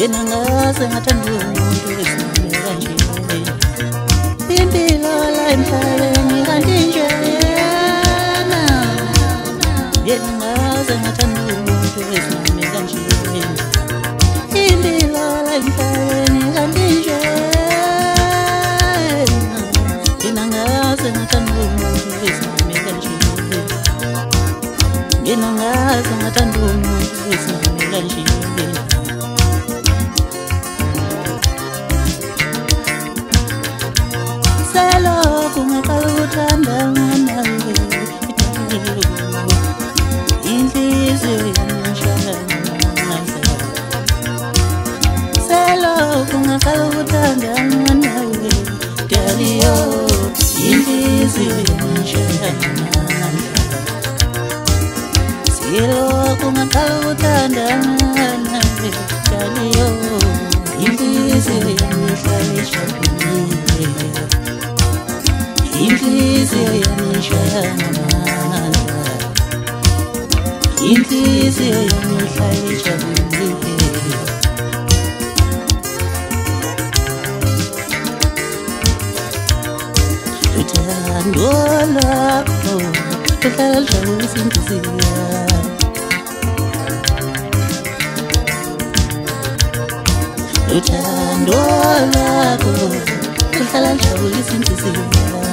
nginangaze ngathanda umuntu wesimame kanje impilo la emhlabeni kanti njena nginangaze ngathanda umuntu wesimame kanje impilo la emhlabeni kanti njena nginangaze ngathanda umuntu wesimame kanje nginangaze ngathanda umuntu wesimame kanje Kungakalutanda nawe inhliziyo yamshaya selo kungakalutanda nawe daliyo inhliziyo yamshaya selo kungakalutanda nawe daliyo inhliziyo yamshaya inhliziyo yamishaya ngamandla inhliziyo yamihla ijabulile uthando lwakho luhlala lujabulisa inhliziyo uthando lwakho luhlala lujabulisa inhliziyo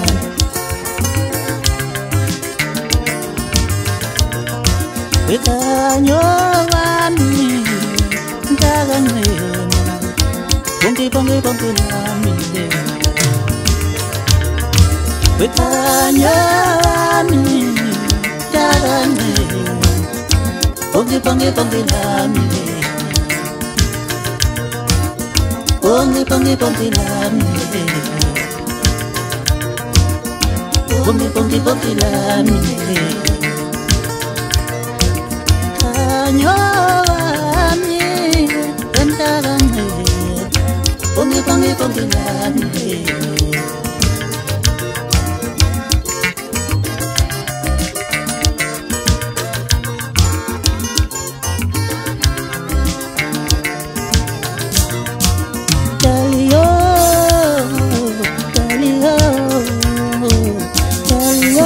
Wekanyo wami ntakancema bonke bonke bonke nami Wekanyo wami ntakancema bonke bonke bonke nami bonke bonke bonke nami bonke bonke bonke nami Nyowami bentagane bonge bonge bonge nami Dalio Dalio Dalio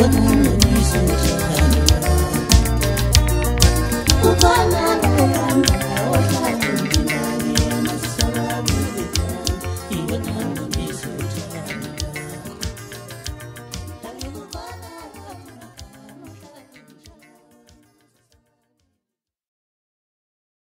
Ukana